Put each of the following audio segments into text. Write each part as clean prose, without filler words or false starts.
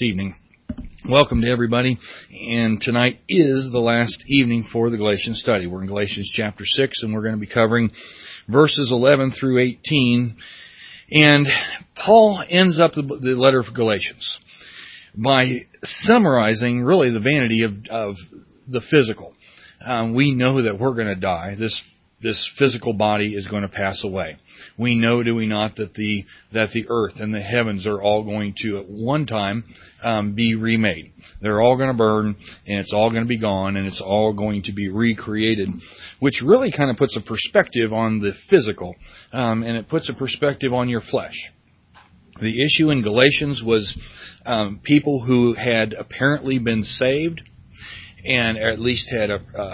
last evening. Welcome to everybody, and tonight is the last evening for the Galatians study. We're in Galatians chapter 6, and we're going to be covering verses 11 through 18. And Paul ends up the letter of Galatians by summarizing really the vanity of the physical. We know that we're going to die. This physical body is going to pass away. We know, do we not, that the earth and the heavens are all going to at one time be remade. They're all going to burn, and it's all going to be gone, and it's all going to be recreated, which really kind of puts a perspective on the physical, and it puts a perspective on your flesh. The issue in Galatians was people who had apparently been saved, and at least had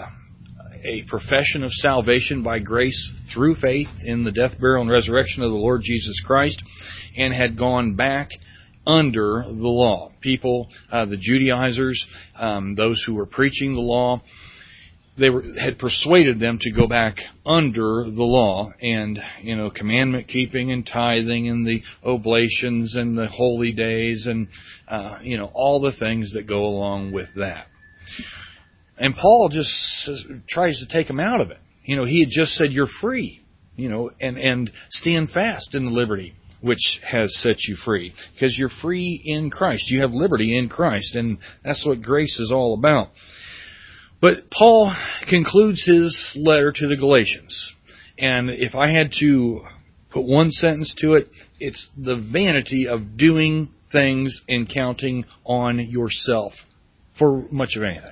a profession of salvation by grace through faith in the death, burial, and resurrection of the Lord Jesus Christ, and had gone back under the law. People, the Judaizers, those who were preaching the law, had persuaded them to go back under the law, and commandment keeping and tithing and the oblations and the holy days and all the things that go along with that. And Paul just tries to take them out of it. He had just said, you're free, and stand fast in the liberty which has set you free. Because you're free in Christ. You have liberty in Christ. And that's what grace is all about. But Paul concludes his letter to the Galatians. And if I had to put one sentence to it, it's the vanity of doing things and counting on yourself for much of anything.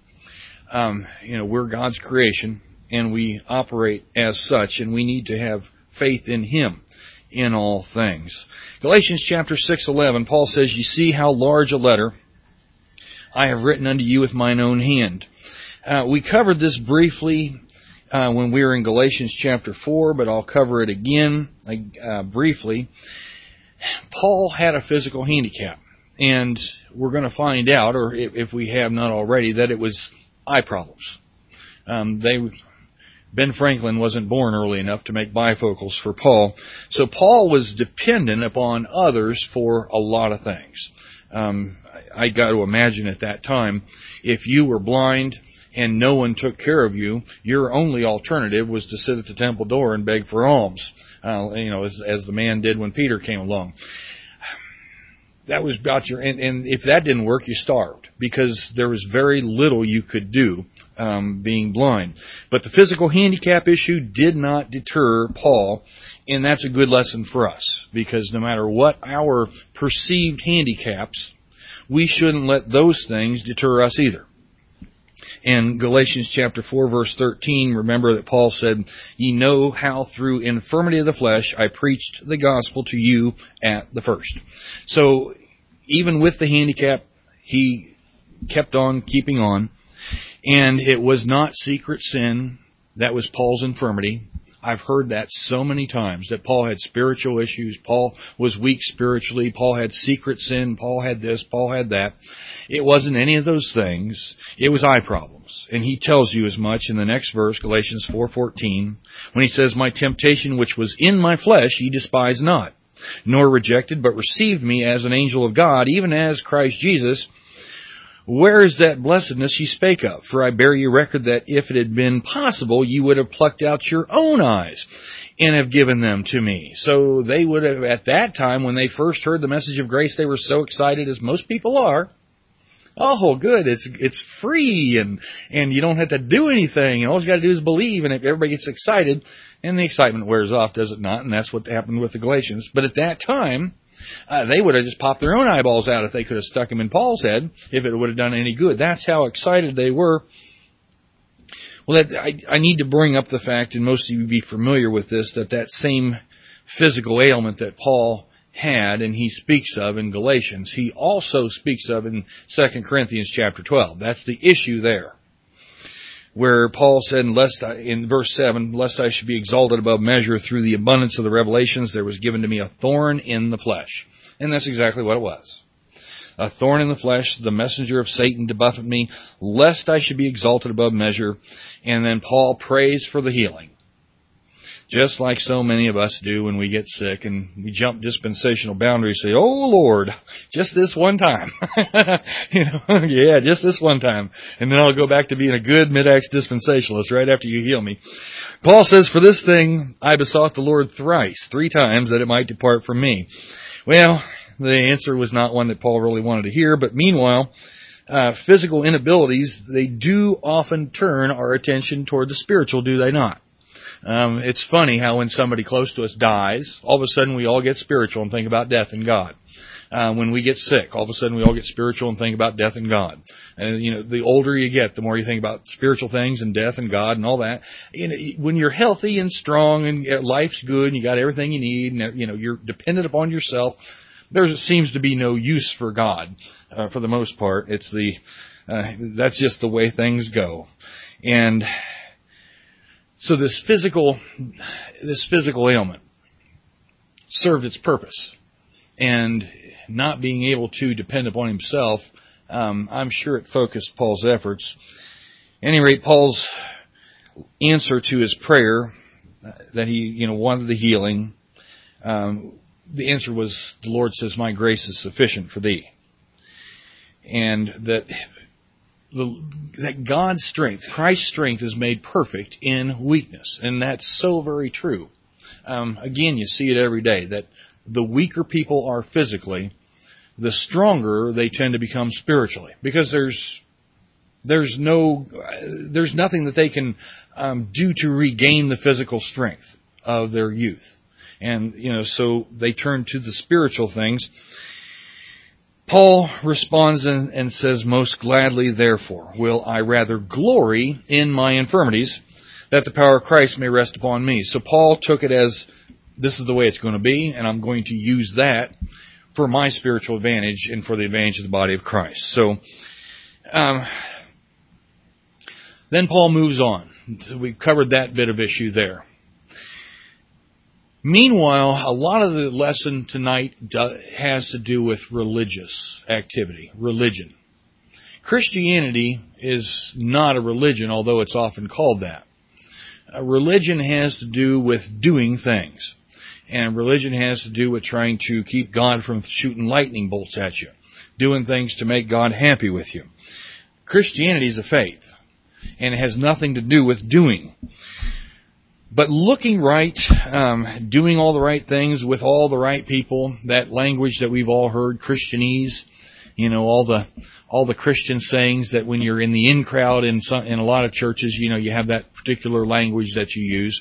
We're God's creation, and we operate as such, and we need to have faith in Him in all things. Galatians chapter 6:11, Paul says, "You see how large a letter I have written unto you with mine own hand." We covered this briefly when we were in Galatians chapter 4, but I'll cover it again briefly. Paul had a physical handicap, and we're going to find out, or if we have not already, that it was eye problems. Ben Franklin wasn't born early enough to make bifocals for Paul. So Paul was dependent upon others for a lot of things. I got to imagine at that time, if you were blind and no one took care of you, your only alternative was to sit at the temple door and beg for alms, as the man did when Peter came along. That was about and if that didn't work, you starved, because there was very little you could do, being blind. But the physical handicap issue did not deter Paul, and that's a good lesson for us, because no matter what our perceived handicaps, we shouldn't let those things deter us either. In Galatians chapter 4, verse 13, remember that Paul said, "Ye know how through infirmity of the flesh I preached the gospel to you at the first." So, even with the handicap, he kept on keeping on. And it was not secret sin. That was Paul's infirmity. I've heard that so many times, that Paul had spiritual issues. Paul was weak spiritually. Paul had secret sin. Paul had this. Paul had that. It wasn't any of those things. It was eye problems. And he tells you as much in the next verse, Galatians 4:14, when he says, "My temptation which was in my flesh ye despise not, nor rejected, but received me as an angel of God, even as Christ Jesus. Where is that blessedness ye spake of? For I bear you record that if it had been possible, you would have plucked out your own eyes and have given them to me." So they would have, at that time, when they first heard the message of grace, they were so excited, as most people are. Oh, good, it's free, and you don't have to do anything, and all you got to do is believe, and if everybody gets excited, and the excitement wears off, does it not? And that's what happened with the Galatians. But at that time, they would have just popped their own eyeballs out if they could have stuck them in Paul's head, if it would have done any good. That's how excited they were. Well, I need to bring up the fact, and most of you will be familiar with this, that same physical ailment that Paul had, and he speaks of in Galatians, he also speaks of in 2 Corinthians chapter 12. That's the issue there, where Paul said, in verse 7, "Lest I should be exalted above measure through the abundance of the revelations, there was given to me a thorn in the flesh." And that's exactly what it was. A thorn in the flesh, the messenger of Satan to buffet me, lest I should be exalted above measure. And then Paul prays for the healing. just like so many of us do when we get sick and we jump dispensational boundaries, say, "Oh Lord, just this one time." Yeah, just this one time. And then I'll go back to being a good mid-acts dispensationalist right after you heal me. Paul says, "For this thing I besought the Lord three times, that it might depart from me." Well, the answer was not one that Paul really wanted to hear, but meanwhile, physical inabilities, they do often turn our attention toward the spiritual, do they not? It's funny how when somebody close to us dies, all of a sudden we all get spiritual and think about death and God. When we get sick, all of a sudden we all get spiritual and think about death and God. And, the older you get, the more you think about spiritual things and death and God and all that. When you're healthy and strong and life's good and you got everything you need and, you're dependent upon yourself, there seems to be no use for God, for the most part. That's just the way things go. And so this physical ailment served its purpose, and not being able to depend upon himself, I'm sure it focused Paul's efforts. At any rate, Paul's answer to his prayer that he, wanted the healing, the answer was, the Lord says, "My grace is sufficient for thee." And that God's strength, Christ's strength, is made perfect in weakness. And that's so very true. Again, you see it every day, that the weaker people are physically, the stronger they tend to become spiritually. Because there's nothing that they can do to regain the physical strength of their youth. And, so they turn to the spiritual things. Paul responds and says, "Most gladly, therefore, will I rather glory in my infirmities, that the power of Christ may rest upon me." So Paul took it as, this is the way it's going to be, and I'm going to use that for my spiritual advantage and for the advantage of the body of Christ. So, then Paul moves on. So we've covered that bit of issue there. Meanwhile, a lot of the lesson tonight has to do with religious activity, religion. Christianity is not a religion, although it's often called that. Religion has to do with doing things. And religion has to do with trying to keep God from shooting lightning bolts at you, doing things to make God happy with you. Christianity is a faith, and it has nothing to do with doing. But looking right, doing all the right things with all the right people, that language that we've all heard, Christianese, all the Christian sayings that when you're in the in crowd in a lot of churches, you have that particular language that you use,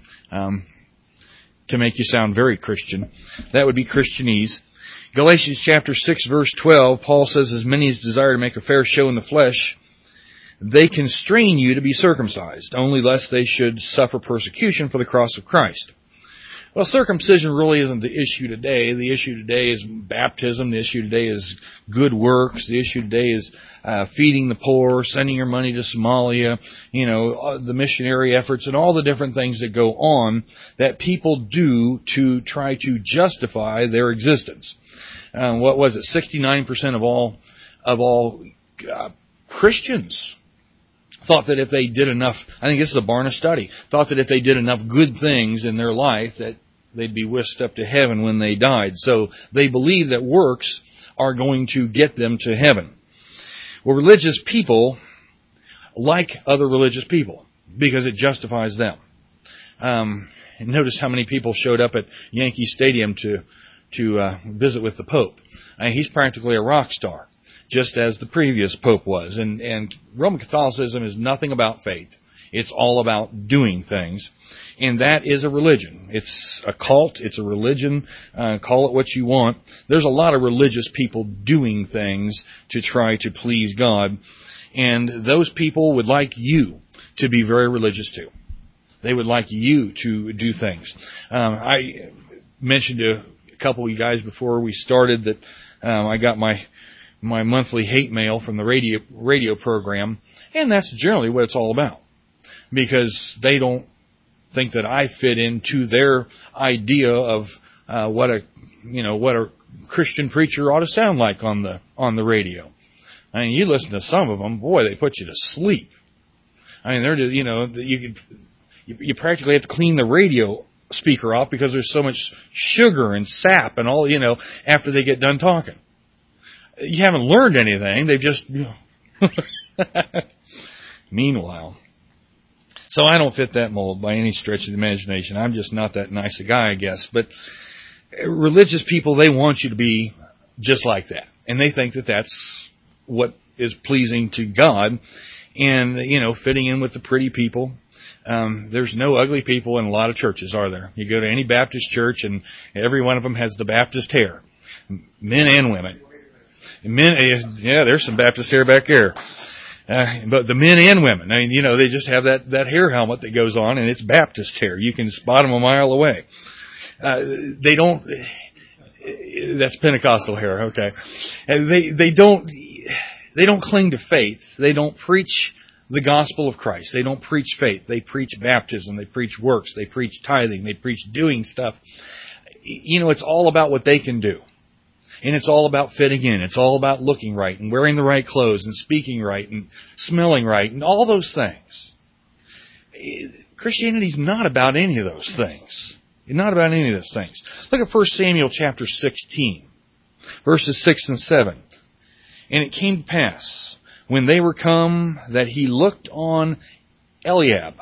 to make you sound very Christian. That would be Christianese. Galatians chapter 6 verse 12, Paul says, "As many as desire to make a fair show in the flesh, they constrain you to be circumcised, only lest they should suffer persecution for the cross of Christ." Well, circumcision really isn't the issue today. The issue today is baptism. The issue today is good works. The issue today is feeding the poor, sending your money to Somalia, the missionary efforts and all the different things that go on that people do to try to justify their existence. What was it? 69% of all Christians thought that if they did enough, I think this is a Barna study, thought that if they did enough good things in their life that they'd be whisked up to heaven when they died. So they believe that works are going to get them to heaven. Well, religious people like other religious people because it justifies them. And notice how many people showed up at Yankee Stadium to visit with the Pope. He's practically a rock star, just as the previous Pope was. And Roman Catholicism is nothing about faith. It's all about doing things. And that is a religion. It's a cult. It's a religion. Call it what you want. There's a lot of religious people doing things to try to please God. And those people would like you to be very religious too. They would like you to do things. I mentioned to a couple of you guys before we started that I got my monthly hate mail from the radio program, and that's generally what it's all about. Because they don't think that I fit into their idea of what a Christian preacher ought to sound like on the radio. I mean, you listen to some of them, boy, they put you to sleep. I mean, they're just, You practically have to clean the radio speaker off because there's so much sugar and sap and all, after they get done talking. You haven't learned anything. They've just, Meanwhile, so I don't fit that mold by any stretch of the imagination. I'm just not that nice a guy, I guess. But religious people, they want you to be just like that. And they think that that's what is pleasing to God. And, fitting in with the pretty people. There's no ugly people in a lot of churches, are there? You go to any Baptist church and every one of them has the Baptist hair. Men and women. There's some Baptist hair back there. But the men and women, they just have that hair helmet that goes on and it's Baptist hair. You can spot them a mile away. That's Pentecostal hair, okay. They don't cling to faith. They don't preach the gospel of Christ. They don't preach faith. They preach baptism. They preach works. They preach tithing. They preach doing stuff. It's all about what they can do. And it's all about fitting in. It's all about looking right and wearing the right clothes and speaking right and smelling right and all those things. Christianity's not about any of those things. It's not about any of those things. Look at 1 Samuel chapter 16, verses 6 and 7. And it came to pass, when they were come, that he looked on Eliab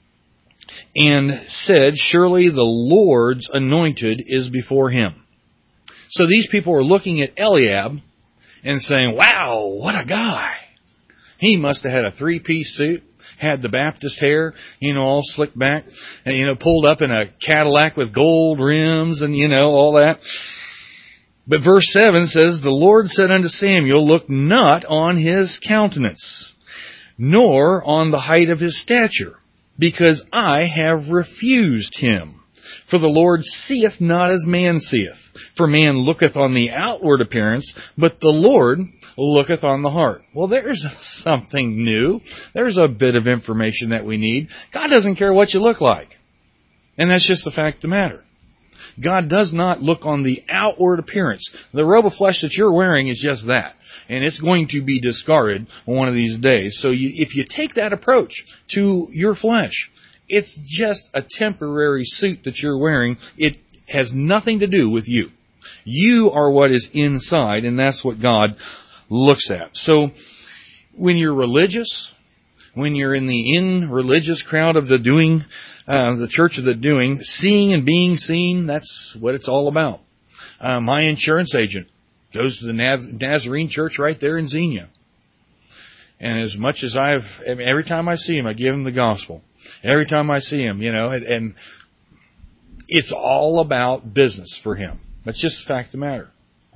and said, surely the Lord's anointed is before him. So these people are looking at Eliab and saying, wow, what a guy. He must have had a 3-piece suit, had the Baptist hair, all slicked back, and, pulled up in a Cadillac with gold rims and, all that. But verse 7 says, the Lord said unto Samuel, look not on his countenance, nor on the height of his stature, because I have refused him. For the Lord seeth not as man seeth. For man looketh on the outward appearance, but the Lord looketh on the heart. Well, there's something new. There's a bit of information that we need. God doesn't care what you look like. And that's just the fact of the matter. God does not look on the outward appearance. The robe of flesh that you're wearing is just that. And it's going to be discarded one of these days. So if you take that approach to your flesh, it's just a temporary suit that you're wearing. It has nothing to do with you. You are what is inside, and that's what God looks at. So when you're religious, when you're in the religious crowd of the doing, the church of the doing, seeing and being seen, that's what it's all about. My insurance agent goes to the Nazarene church right there in Xenia. And as much as every time I see him, I give him the gospel. Every time I see him, and it's all about business for him. That's just the fact of the matter.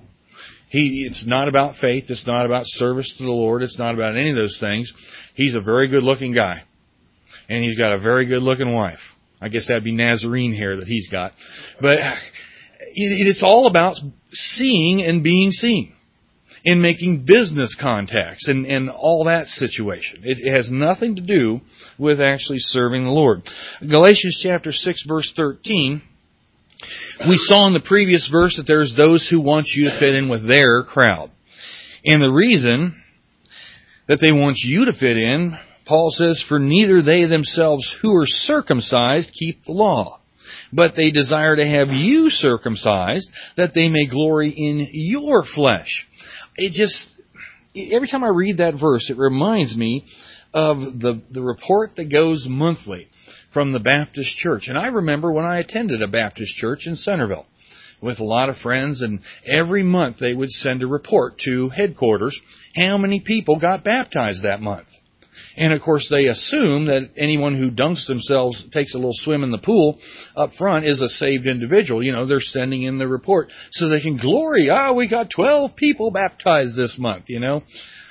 It's not about faith. It's not about service to the Lord. It's not about any of those things. He's a very good looking guy. And he's got a very good looking wife. I guess that'd be Nazarene hair that he's got. But it's all about seeing and being seen. And making business contacts and all that situation. It has nothing to do with actually serving the Lord. Galatians chapter 6 verse 13, we saw in the previous verse that there's those who want you to fit in with their crowd. And the reason that they want you to fit in, Paul says, for neither they themselves who are circumcised keep the law, but they desire to have you circumcised, that they may glory in your flesh. Every time I read that verse, it reminds me of the report that goes monthly from the Baptist church. And I remember when I attended a Baptist church in Centerville with a lot of friends, and every month they would send a report to headquarters how many people got baptized that month. And of course they assume that anyone who dunks themselves, takes a little swim in the pool up front, is a saved individual. They're sending in the report so they can glory. We got 12 people baptized this month, And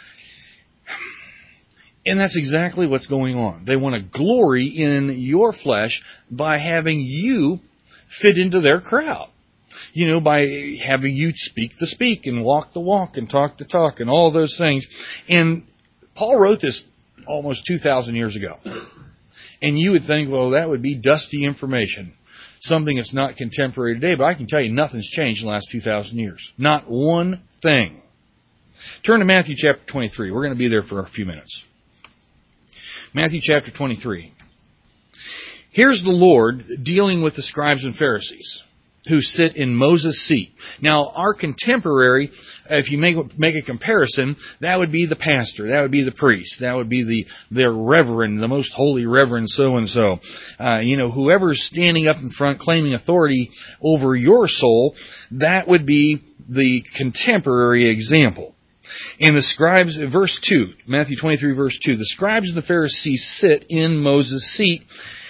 that's exactly what's going on. They want to glory in your flesh by having you fit into their crowd. By having you speak the speak and walk the walk and talk the talk and all those things. And Paul wrote this almost 2,000 years ago. And you would think, well, that would be dusty information. Something that's not contemporary today. But I can tell you nothing's changed in the last 2,000 years. Not one thing. Turn to Matthew chapter 23. We're going to be there for a few minutes. Matthew chapter 23. Here's the Lord dealing with the scribes and Pharisees who sit in Moses' seat. Now, our contemporary, if you make a comparison, that would be the pastor, that would be the priest, that would be the reverend, the most holy reverend so-and-so. Whoever's standing up in front claiming authority over your soul, that would be the contemporary example. And the scribes, verse 2, Matthew 23, verse 2, the scribes and the Pharisees sit in Moses' seat,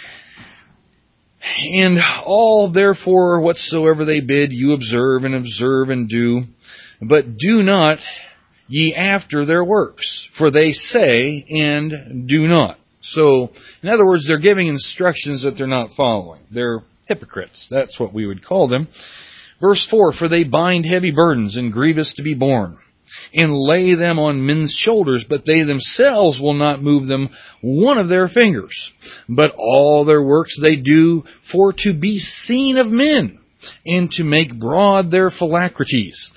and all therefore whatsoever they bid you observe and do, but do not ye after their works, for they say and do not. So, in other words, they're giving instructions that they're not following. They're hypocrites. That's what we would call them. Verse 4, for they bind heavy burdens and grievous to be borne, and lay them on men's shoulders, but they themselves will not move them one of their fingers. But all their works they do for to be seen of men, and to make broad their phylacteries.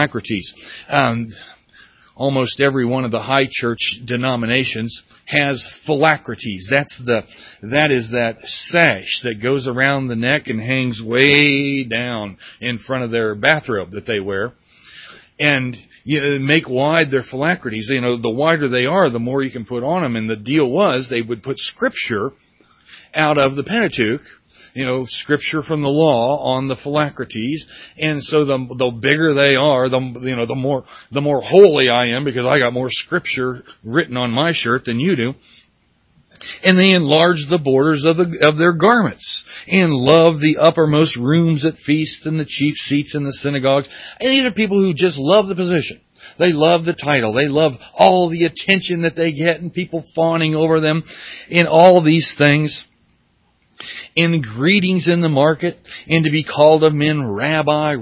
Almost every one of the high church denominations has phylacteries. That is that sash that goes around the neck and hangs way down in front of their bathrobe that they wear. And make wide their phylacteries. The wider they are, the more you can put on them. And the deal was they would put scripture out of the Pentateuch, scripture from the law on the phylacteries. And so the bigger they are, the more holy I am because I got more scripture written on my shirt than you do. And they enlarge the borders of their garments, and love the uppermost rooms at feasts and the chief seats in the synagogues. And these are people who just love the position. They love the title. They love all the attention that they get and people fawning over them in all these things. And greetings in the market, and to be called of men rabbi.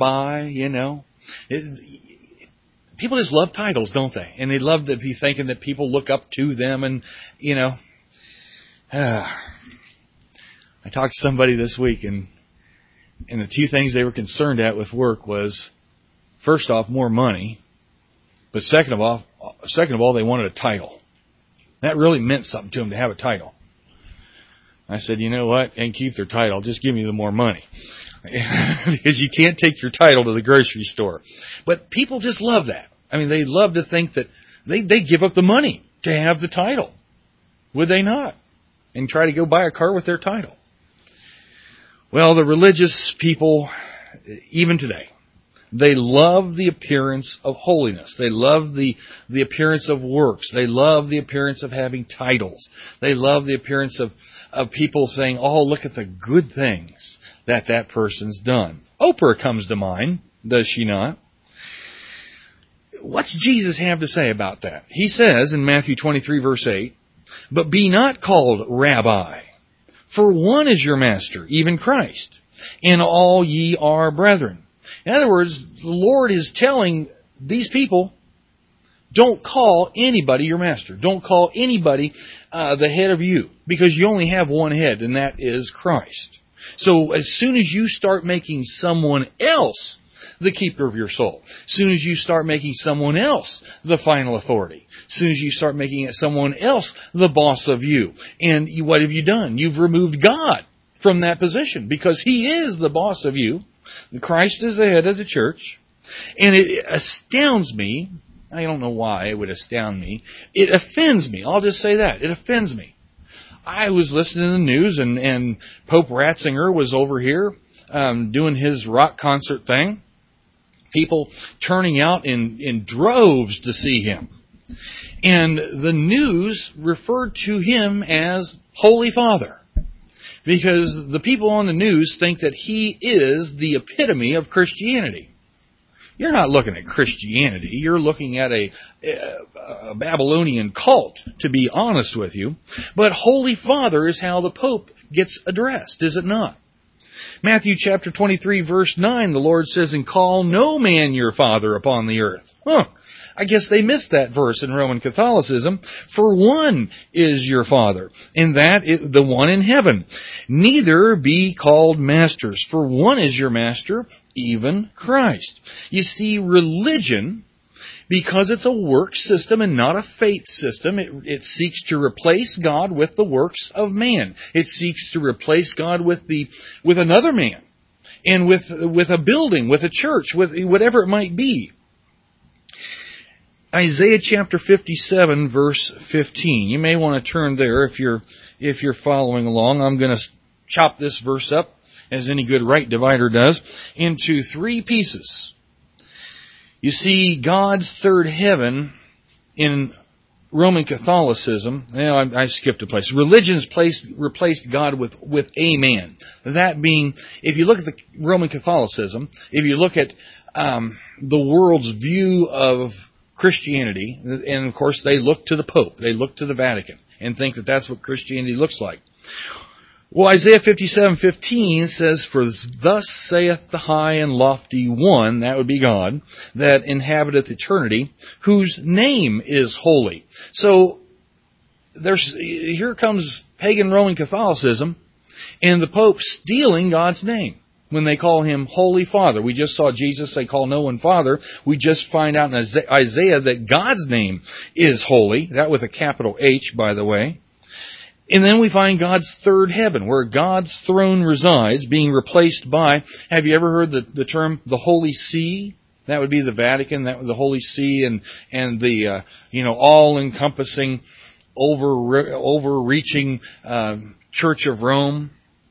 People just love titles, don't they? And they love to be thinking that people look up to them and, I talked to somebody this week and the two things they were concerned at with work was, first off, more money, but second of all, they wanted a title. That really meant something to them to have a title. I said, you know what? And keep their title. Just give me the more money. Because you can't take your title to the grocery store. But people just love that. I mean, they love to think that they give up the money to have the title. Would they not? And try to go buy a car with their title. Well, the religious people, even today, they love the appearance of holiness. They love the appearance of works. They love the appearance of having titles. They love the appearance of people saying, oh, look at the good things that person's done. Oprah comes to mind, does she not? What's Jesus have to say about that? He says in Matthew 23 verse 8, but be not called rabbi, for one is your master, even Christ, and all ye are brethren. In other words, the Lord is telling these people, don't call anybody your master. Don't call anybody the head of you, because you only have one head, and that is Christ. So as soon as you start making someone else the keeper of your soul, as soon as you start making someone else the final authority, as soon as you start making someone else the boss of you, and what have you done? You've removed God from that position, because He is the boss of you. Christ is the head of the church. And it astounds me. I don't know why it would astound me. It offends me. I'll just say that. It offends me. I was listening to the news and Pope Ratzinger was over here doing his rock concert thing. People turning out in droves to see him. And the news referred to him as Holy Father, because the people on the news think that he is the epitome of Christianity. You're not looking at Christianity. You're looking at a Babylonian cult, to be honest with you. But Holy Father is how the Pope gets addressed, is it not? Matthew chapter 23 verse 9, the Lord says, and call no man your father upon the earth. I guess they missed that verse in Roman Catholicism. For one is your Father, and that is the one in heaven. Neither be called masters, for one is your master, even Christ. You see, religion because it's a work system and not a faith system. It seeks to replace God with the works of man. It seeks to replace God with another man, and with a building, with a church, with whatever it might be. Isaiah chapter 57 verse 15. You may want to turn there if you're following along. I'm going to chop this verse up, as any good right divider does, into 3 pieces. You see, God's third heaven in Roman Catholicism, I skipped a place. Religion's replaced God with a man. That being, if you look at the Roman Catholicism, if you look at the world's view of Christianity, and of course they look to the Pope, they look to the Vatican, and think that that's what Christianity looks like. Well, Isaiah 57:15 says, "For thus saith the high and lofty one," that would be God, "that inhabiteth eternity, whose name is holy." So here comes pagan Roman Catholicism and the Pope stealing God's name when they call him Holy Father. We just saw Jesus say, "Call no one Father." We just find out in Isaiah that God's name is holy, that with a capital H, by the way. And then we find God's third heaven, where God's throne resides, being replaced by, have you ever heard the term the Holy See? That would be the Vatican, the Holy See, and the all-encompassing, overreaching Church of Rome.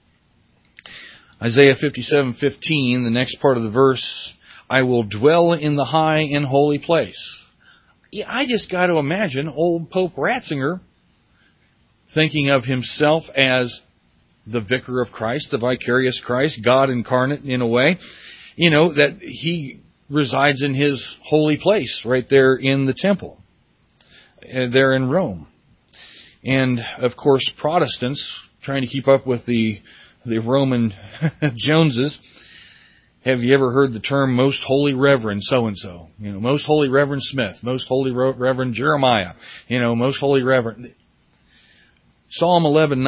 Isaiah 57:15, the next part of the verse, "I will dwell in the high and holy place." Yeah, I just got to imagine old Pope Ratzinger thinking of himself as the vicar of Christ, the vicarious Christ, God incarnate in a way, that he resides in his holy place right there in the temple, there in Rome. And of course, Protestants, trying to keep up with the Roman Joneses, have you ever heard the term Most Holy Reverend so-and-so? Most Holy Reverend Smith, Most Holy Reverend Jeremiah, Most Holy Reverend. Psalm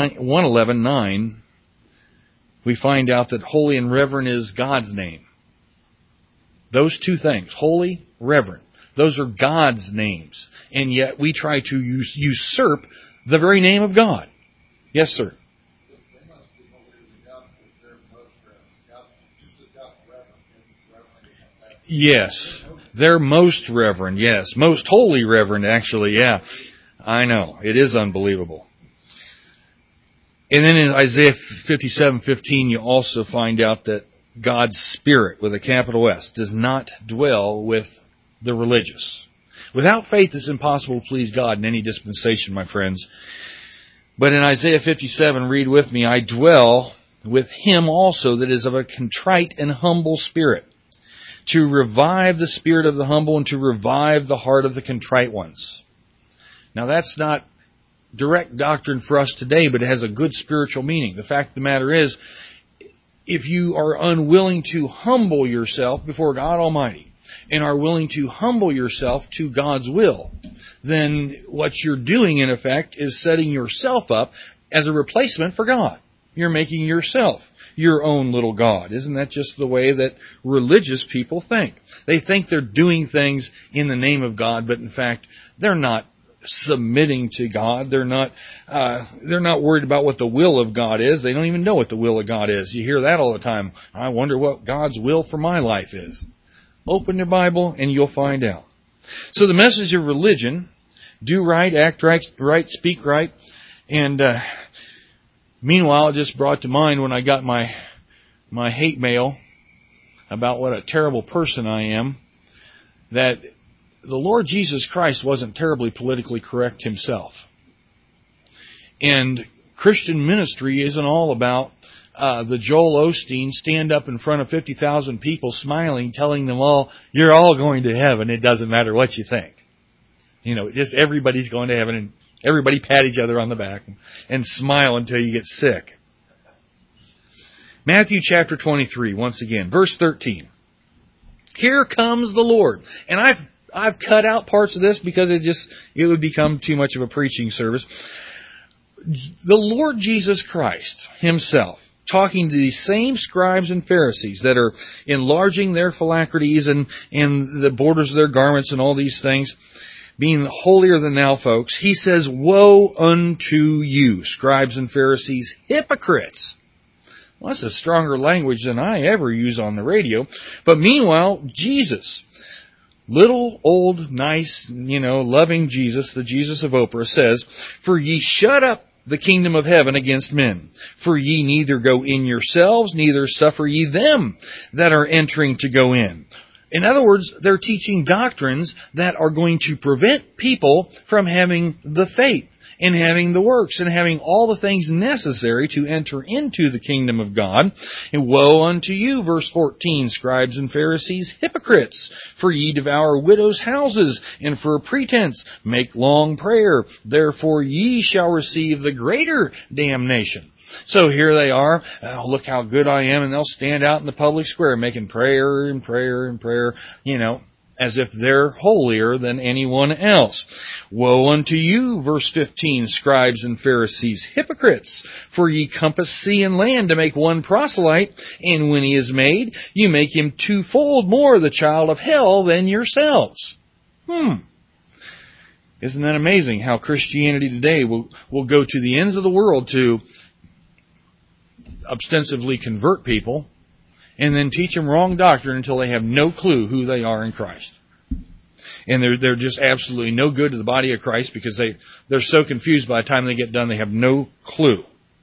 111:9, we find out that holy and reverend is God's name. Those 2 things, holy, reverend, those are God's names. And yet we try to usurp the very name of God. Yes, sir. Yes, they're most reverend, yes. Most holy reverend, actually, yeah. I know, it is unbelievable. And then in Isaiah 57:15, you also find out that God's Spirit, with a capital S, does not dwell with the religious. Without faith, it's impossible to please God in any dispensation, my friends. But in Isaiah 57, read with me, "I dwell with him also that is of a contrite and humble spirit, to revive the spirit of the humble and to revive the heart of the contrite ones." Now that's not direct doctrine for us today, but it has a good spiritual meaning. The fact of the matter is, if you are unwilling to humble yourself before God Almighty and are willing to humble yourself to God's will, then what you're doing in effect is setting yourself up as a replacement for God. You're making yourself your own little God. Isn't that just the way that religious people think? They think they're doing things in the name of God, but in fact, they're not submitting to God. They're not worried about what the will of God is. They don't even know what the will of God is. You hear that all the time. I wonder what God's will for my life is. Open your Bible and you'll find out. So the message of religion, do right, act right, speak right. And meanwhile, it just brought to mind when I got my hate mail about what a terrible person I am, that the Lord Jesus Christ wasn't terribly politically correct himself. And Christian ministry isn't all about the Joel Osteen stand up in front of 50,000 people smiling, telling them all, "You're all going to heaven. It doesn't matter what you think." Just everybody's going to heaven, and everybody pat each other on the back and smile until you get sick. Matthew chapter 23, once again, verse 13. "Here comes the Lord." And I've cut out parts of this because it would become too much of a preaching service. The Lord Jesus Christ himself talking to these same scribes and Pharisees that are enlarging their phylacteries and the borders of their garments and all these things, being holier than thou folks. He says, woe unto you, scribes and Pharisees, hypocrites. Well, that's a stronger language than I ever use on the radio. But meanwhile, Jesus, little, old, nice, loving Jesus, the Jesus of Oprah, says, for ye shut up the kingdom of heaven against men. For ye neither go in yourselves, neither suffer ye them that are entering to go in. In other words, they're teaching doctrines that are going to prevent people from having the faith and having the works and having all the things necessary to enter into the kingdom of God. And woe unto you, verse 14, scribes and Pharisees, hypocrites! For ye devour widows' houses, and for a pretense make long prayer. Therefore ye shall receive the greater damnation. So here they are, oh, look how good I am, and they'll stand out in the public square making prayer and prayer and prayer, as if they're holier than anyone else. Woe unto you, verse 15, scribes and Pharisees, hypocrites! For ye compass sea and land to make one proselyte, and when he is made, you make him twofold more the child of hell than yourselves. Isn't that amazing how Christianity today will go to the ends of the world to ostensibly convert people and then teach them wrong doctrine until they have no clue who they are in Christ. And they're just absolutely no good to the body of Christ because they're so confused by the time they get done, they have no clue.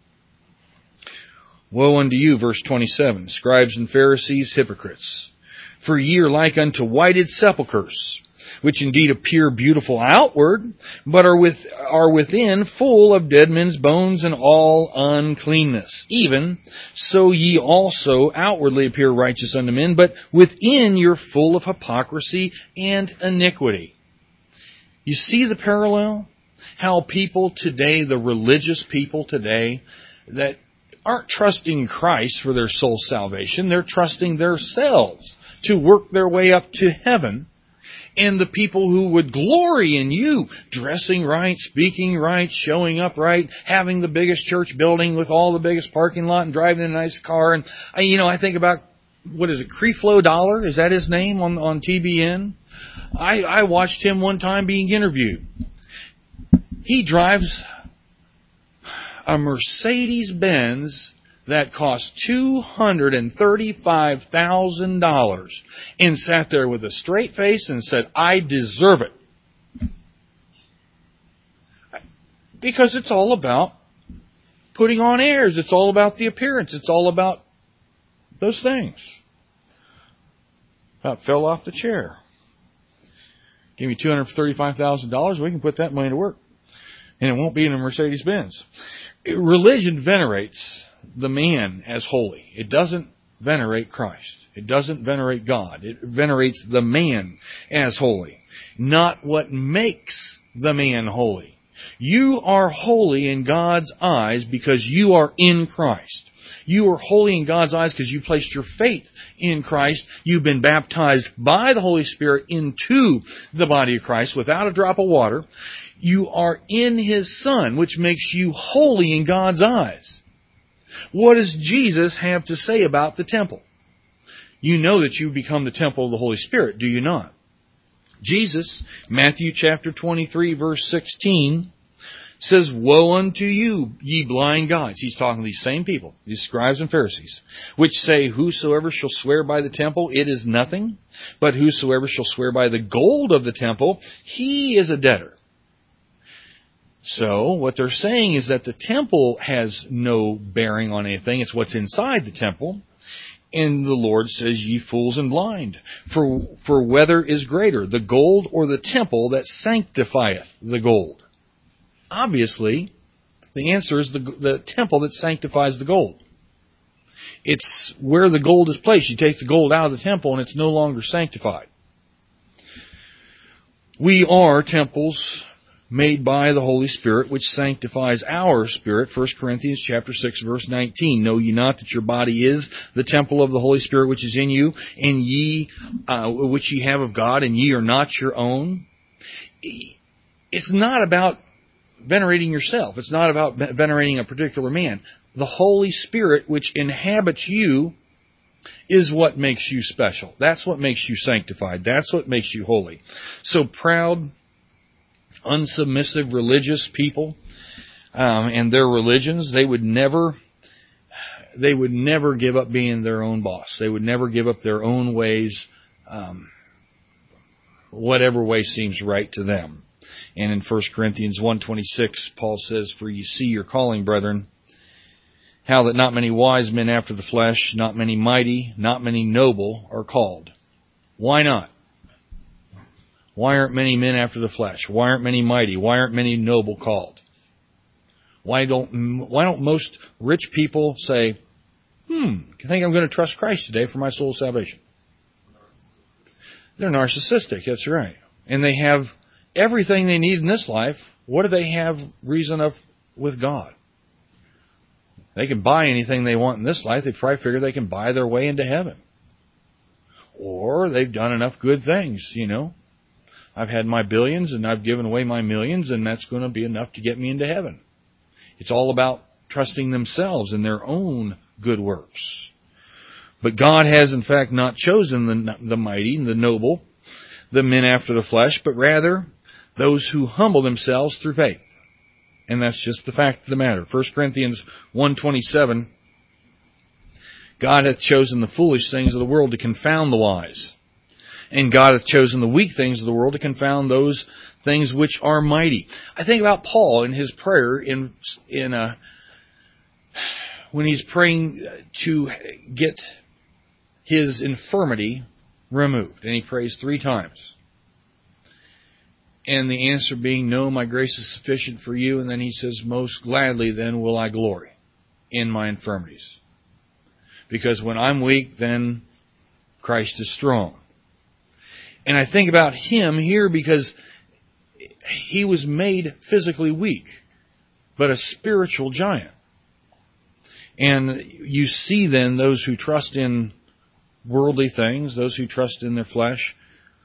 Woe unto you, verse 27, scribes and Pharisees, hypocrites! For ye are like unto whited sepulchres, which indeed appear beautiful outward, but are within full of dead men's bones and all uncleanness. Even so ye also outwardly appear righteous unto men, but within you're full of hypocrisy and iniquity. You see the parallel? How people today, the religious people today, that aren't trusting Christ for their soul salvation, they're trusting themselves to work their way up to heaven. And the people who would glory in you, dressing right, speaking right, showing up right, having the biggest church building with all the biggest parking lot and driving a nice car. And I think about, Creflo Dollar? Is that his name on TBN? I watched him one time being interviewed. He drives a Mercedes-Benz that cost $235,000 and sat there with a straight face and said, I deserve it. Because it's all about putting on airs. It's all about the appearance. It's all about those things. About fell off the chair. Give me $235,000, we can put that money to work. And it won't be in a Mercedes-Benz. Religion venerates the man as holy. It doesn't venerate Christ. It doesn't venerate God. It venerates the man as holy, not what makes the man holy. You are holy in God's eyes because you are in Christ. You are holy in God's eyes because you placed your faith in Christ. You've been baptized by the Holy Spirit into the body of Christ without a drop of water. You are in His Son, which makes you holy in God's eyes. What does Jesus have to say about the temple? You know that you become the temple of the Holy Spirit, do you not? Jesus, Matthew chapter 23, verse 16, says, woe unto you, ye blind guides. He's talking to these same people, these scribes and Pharisees, which say, whosoever shall swear by the temple, it is nothing. But whosoever shall swear by the gold of the temple, he is a debtor. So what they're saying is that the temple has no bearing on anything. It's what's inside the temple. And the Lord says, ye fools and blind, for whether is greater, the gold or the temple that sanctifieth the gold? Obviously, the answer is the temple that sanctifies the gold. It's where the gold is placed. You take the gold out of the temple and it's no longer sanctified. We are temples made by the Holy Spirit, which sanctifies our spirit. 1 Corinthians chapter 6, verse 19. Know ye not that your body is the temple of the Holy Spirit which is in you, and ye, which ye have of God, and ye are not your own? It's not about venerating yourself. It's not about venerating a particular man. the Holy Spirit which inhabits you is what makes you special. That's what makes you sanctified. That's what makes you holy. So proud, unsubmissive religious people and their religions, they would never give up being their own boss. They would never give up their own ways, whatever way seems right to them. And in 1 Corinthians 1:26, Paul says, "For you see your calling, brethren, how that not many wise men after the flesh, not many mighty, not many noble are called." Why not? Why aren't many men after the flesh? Why aren't many mighty? Why aren't many noble called? Why don't most rich people say, I think I'm going to trust Christ today for my soul's salvation? They're narcissistic, that's right. And they have everything they need in this life. What do they have reason of with God? They can buy anything they want in this life. They probably figure they can buy their way into heaven. Or they've done enough good things, I've had my billions and I've given away my millions, and that's going to be enough to get me into heaven. It's all about trusting themselves and their own good works. But God has in fact not chosen the mighty and the noble, the men after the flesh, but rather those who humble themselves through faith. And that's just the fact of the matter. 1 Corinthians 1:27, God hath chosen the foolish things of the world to confound the wise. And God hath chosen the weak things of the world to confound those things which are mighty. I think about Paul in his prayer when he's praying to get his infirmity removed. And he prays 3 times. And the answer being, "No, my grace is sufficient for you." And then he says, "Most gladly then will I glory in my infirmities. Because when I'm weak, then Christ is strong." And I think about him here because he was made physically weak, but a spiritual giant. And you see then those who trust in worldly things, those who trust in their flesh,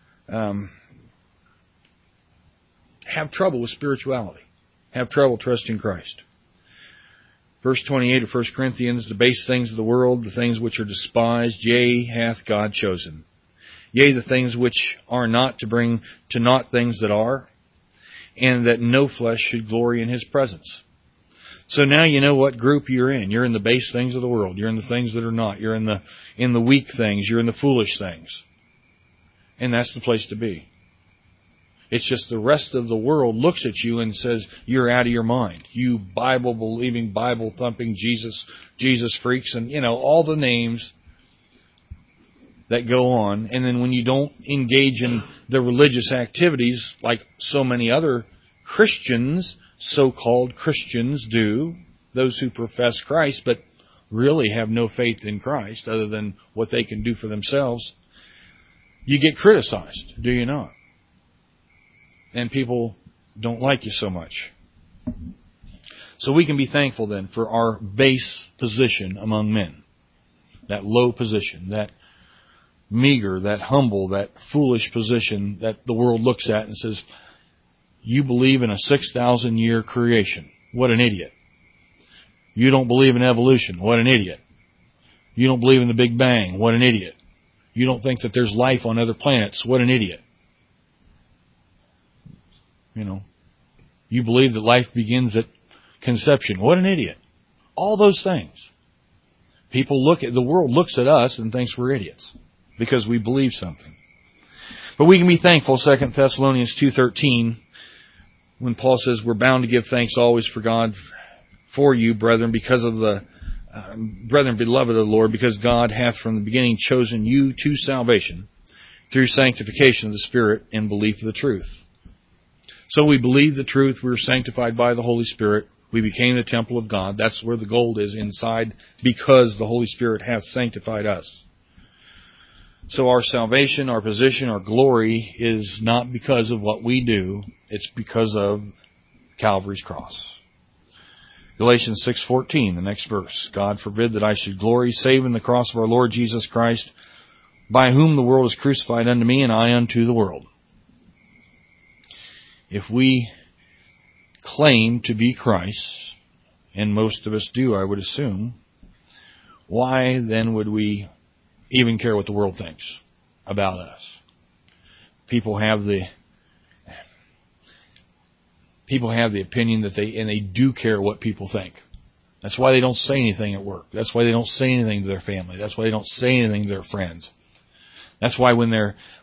have trouble with spirituality, have trouble trusting Christ. Verse 28 of 1 Corinthians, "The base things of the world, the things which are despised, yea, hath God chosen. Yea, the things which are not, to bring to naught things that are, and that no flesh should glory in his presence." So now you know what group you're in. You're in the base things of the world. You're in the things that are not. You're in the weak things. You're in the foolish things. And that's the place to be. It's just the rest of the world looks at you and says, "You're out of your mind. You Bible-believing, Bible-thumping Jesus freaks," and, all the names that go on. And then when you don't engage in the religious activities like so many other Christians, so-called Christians do, those who profess Christ but really have no faith in Christ other than what they can do for themselves, you get criticized, do you not? And people don't like you so much. So we can be thankful then for our base position among men. That low position, that meager, that humble, that foolish position that the world looks at and says, "You believe in a 6,000 year creation. What an idiot. You don't believe in evolution. What an idiot. You don't believe in the Big Bang. What an idiot. You don't think that there's life on other planets. What an idiot. You believe that life begins at conception. What an idiot." All those things. The world looks at us and thinks we're idiots because we believe something. But we can be thankful, 2 Thessalonians 2:13, when Paul says, "We're bound to give thanks always for God, for you, brethren, because of the brethren beloved of the Lord, because God hath from the beginning chosen you to salvation through sanctification of the Spirit in belief of the truth." So we believe the truth. We were sanctified by the Holy Spirit. We became the temple of God. That's where the gold is, inside, because the Holy Spirit hath sanctified us. So our salvation, our position, our glory is not because of what we do. It's because of Calvary's cross. Galatians 6:14, the next verse. "God forbid that I should glory save in the cross of our Lord Jesus Christ, by whom the world is crucified unto me, and I unto the world." If we claim to be Christ and most of us do, I would assume, why then would we even care what the world thinks about us? People have the opinion that they do care what people think. That's why they don't say anything at work. That's why they don't say anything to their family. That's why they don't say anything to their friends. That's why when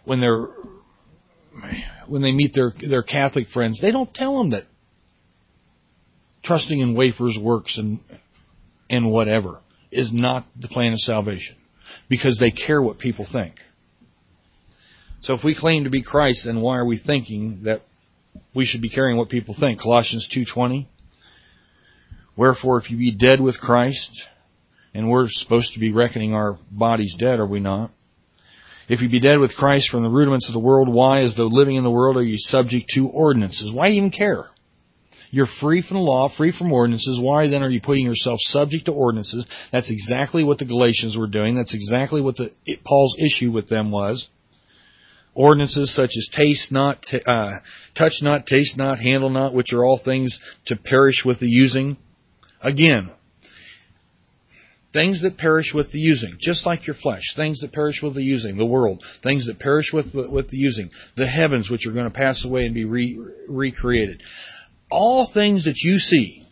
they meet their Catholic friends, they don't tell them that trusting in wafers works and whatever is not the plan of salvation, because they care what people think. So if we claim to be Christ, then why are we thinking that we should be caring what people think? Colossians 2:20. Wherefore, if you be dead with Christ, and we're supposed to be reckoning our bodies dead, are we not? If you be dead with Christ from the rudiments of the world, why, as though living in the world, are you subject to ordinances? Why even care? You're free from the law, free from ordinances. Why then are you putting yourself subject to ordinances? That's exactly what the Galatians were doing. That's exactly what Paul's issue with them was. Ordinances such as taste not, touch not, taste not, handle not, which are all things to perish with the using. Again, things that perish with the using, just like your flesh, things that perish with the using, the world, things that perish with the using, the heavens which are going to pass away and be recreated. All things that you see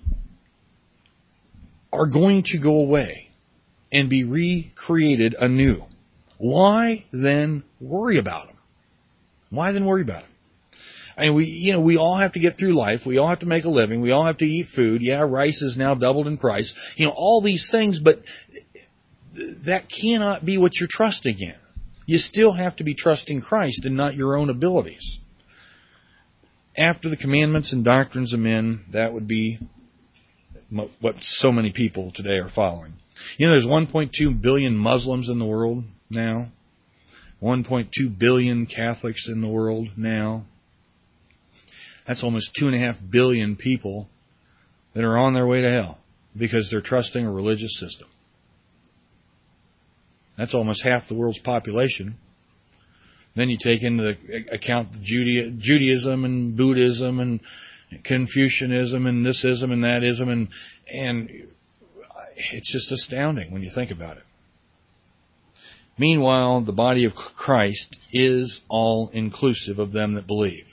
are going to go away and be recreated anew. Why then worry about them? Why then worry about them? I mean, we all have to get through life. We all have to make a living. We all have to eat food. Yeah, rice is now doubled in price. All these things, but that cannot be what you're trusting in. You still have to be trusting Christ and not your own abilities. After the commandments and doctrines of men, that would be what so many people today are following. There's 1.2 billion Muslims in the world now. 1.2 billion Catholics in the world now. That's almost 2.5 billion people that are on their way to hell because they're trusting a religious system. That's almost half the world's population. Then you take into account Judaism and Buddhism and Confucianism and thisism and thatism, and it's just astounding when you think about it. Meanwhile, the body of Christ is all inclusive of them that believe.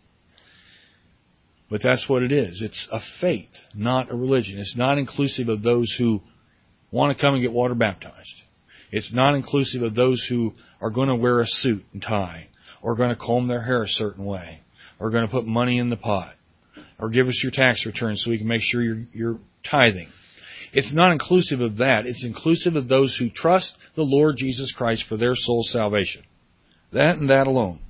But that's what it is. It's a faith, not a religion. It's not inclusive of those who want to come and get water baptized. It's not inclusive of those who are going to wear a suit and tie, or going to comb their hair a certain way, or going to put money in the pot, or give us your tax return so we can make sure you're tithing. It's not inclusive of that. It's inclusive of those who trust the Lord Jesus Christ for their soul's salvation. That and that alone.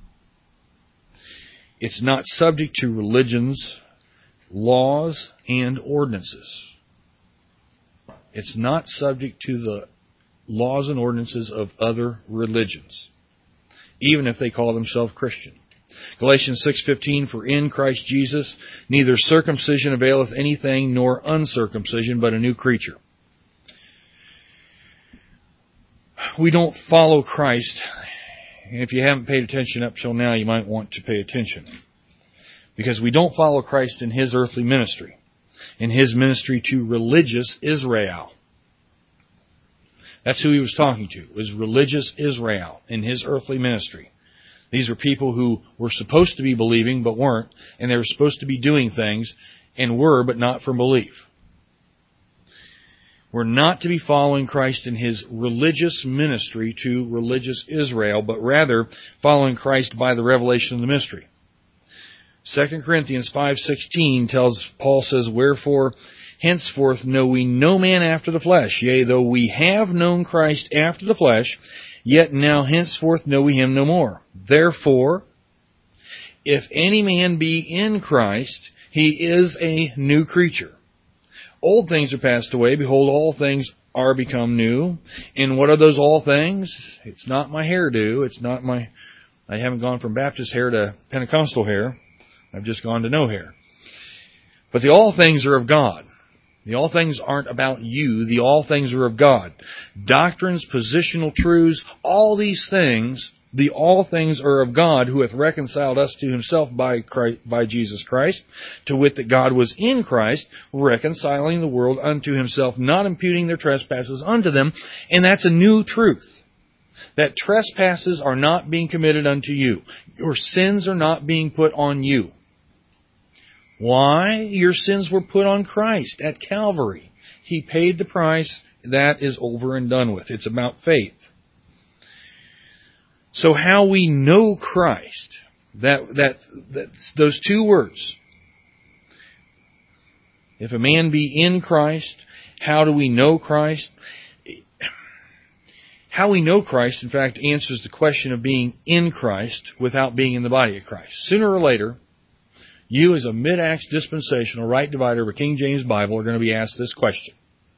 It's not subject to religions, laws, and ordinances. It's not subject to the laws and ordinances of other religions, even if they call themselves Christian. Galatians 6:15, for in Christ Jesus neither circumcision availeth anything nor uncircumcision, but a new creature. We don't follow Christ. And if you haven't paid attention up till now, you might want to pay attention. Because we don't follow Christ in His earthly ministry. In His ministry to religious Israel. That's who He was talking to. It was religious Israel in His earthly ministry. These were people who were supposed to be believing but weren't. And they were supposed to be doing things and were, but not from belief. We're not to be following Christ in His religious ministry to religious Israel, but rather following Christ by the revelation of the mystery. 2 Corinthians 5:16 Paul says, wherefore henceforth know we no man after the flesh. Yea, though we have known Christ after the flesh, yet now henceforth know we Him no more. Therefore, if any man be in Christ, he is a new creature. Old things are passed away. Behold, all things are become new. And what are those all things? It's not my hairdo. I haven't gone from Baptist hair to Pentecostal hair. I've just gone to no hair. But the all things are of God. The all things aren't about you. The all things are of God. Doctrines, positional truths, all these things The all things are of God, who hath reconciled us to himself by Jesus Christ, to wit that God was in Christ, reconciling the world unto himself, not imputing their trespasses unto them. And that's a new truth. That trespasses are not being committed unto you. Your sins are not being put on you. Why? Your sins were put on Christ at Calvary. He paid the price. That is over and done with. It's about faith. So how we know Christ, that's those two words. If a man be in Christ, how do we know Christ? How we know Christ, in fact, answers the question of being in Christ without being in the body of Christ. Sooner or later, you as a mid-Acts dispensational right divider of a King James Bible are going to be asked this question.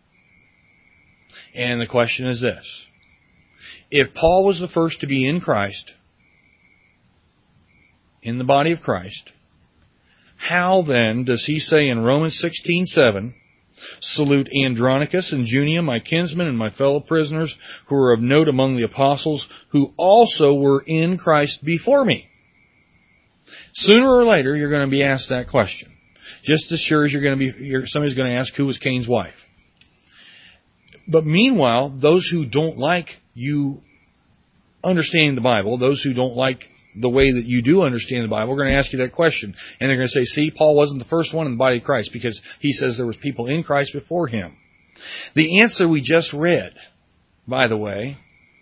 And the question is this. If Paul was the first to be in Christ, in the body of Christ, how then does he say in Romans 16:7, salute Andronicus and Junia, my kinsmen and my fellow prisoners, who are of note among the apostles, who also were in Christ before me? Sooner or later, you're going to be asked that question. Just as sure as somebody's going to ask who was Cain's wife. But meanwhile, those who don't like you understanding the Bible, those who don't like the way that you do understand the Bible, are going to ask you that question. And they're going to say, see, Paul wasn't the first one in the body of Christ because he says there was people in Christ before him. The answer we just read, by the way,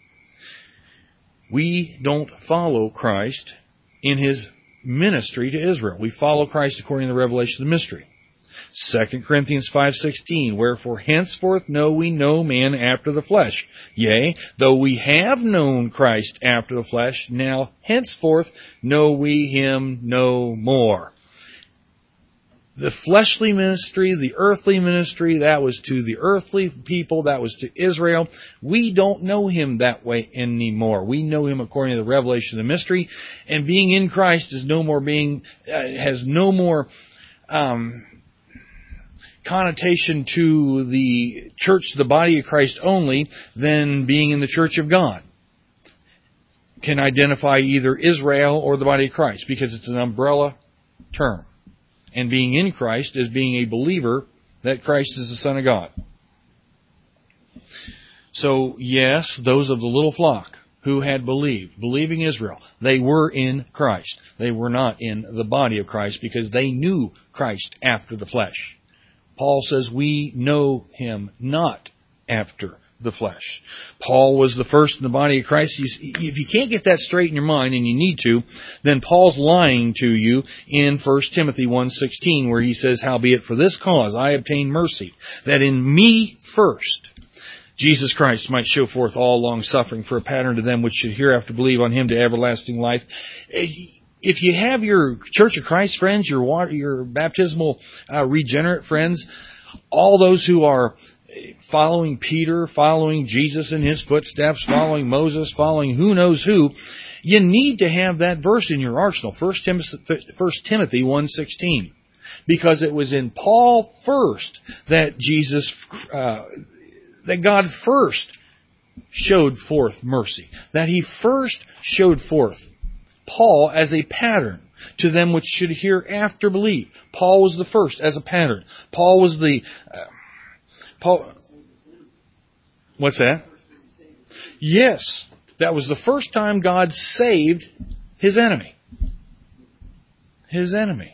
we don't follow Christ in his ministry to Israel. We follow Christ according to the revelation of the mystery. 2 Corinthians 5:16, wherefore henceforth know we no man after the flesh. Yea, though we have known Christ after the flesh, now henceforth know we him no more. The fleshly ministry, the earthly ministry, that was to the earthly people, that was to Israel. We don't know him that way anymore. We know him according to the revelation of the mystery, and being in Christ is no more has no more connotation to the church, the body of Christ only, than being in the church of God. Can identify either Israel or the body of Christ because it's an umbrella term. And being in Christ is being a believer that Christ is the Son of God. So yes, those of the little flock who had believing Israel, they were in Christ. They were not in the body of Christ because they knew Christ after the flesh. Paul says we know him not after the flesh. Paul was the first in the body of Christ. If you can't get that straight in your mind, and you need to, then Paul's lying to you in 1 Timothy 1:16, where he says, howbeit for this cause I obtain mercy, that in me first Jesus Christ might show forth all long suffering for a pattern to them which should hereafter believe on him to everlasting life. If you have your Church of Christ friends, your baptismal regenerate friends, all those who are following Peter, following Jesus in his footsteps, following Moses, following who knows who, you need to have that verse in your arsenal, 1 Timothy 1:16. Because it was in Paul first that that God first showed forth mercy. That he first showed forth Paul as a pattern to them which should hereafter believe. Paul was the first as a pattern. Paul was the... What's that? Yes, that was the first time God saved his enemy. His enemy.